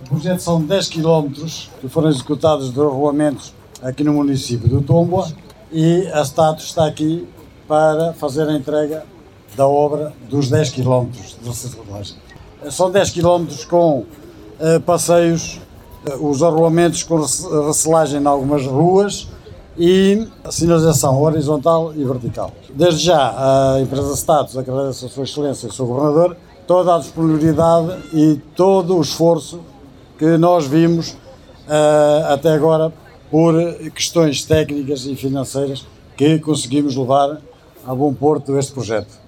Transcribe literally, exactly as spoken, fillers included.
O projeto são dez quilómetros que foram executados de regulamentos aqui no município do Tomboa e a Status está aqui para fazer a entrega da obra dos dez quilómetros de reciclagem. São dez quilómetros com uh, passeios, uh, os arruamentos com reciclagem em algumas ruas e a sinalização horizontal e vertical. Desde já, a empresa Status agradece a sua excelência e o seu governador toda a disponibilidade e todo o esforço que nós vimos uh, até agora por questões técnicas e financeiras que conseguimos levar a bom porto este projeto.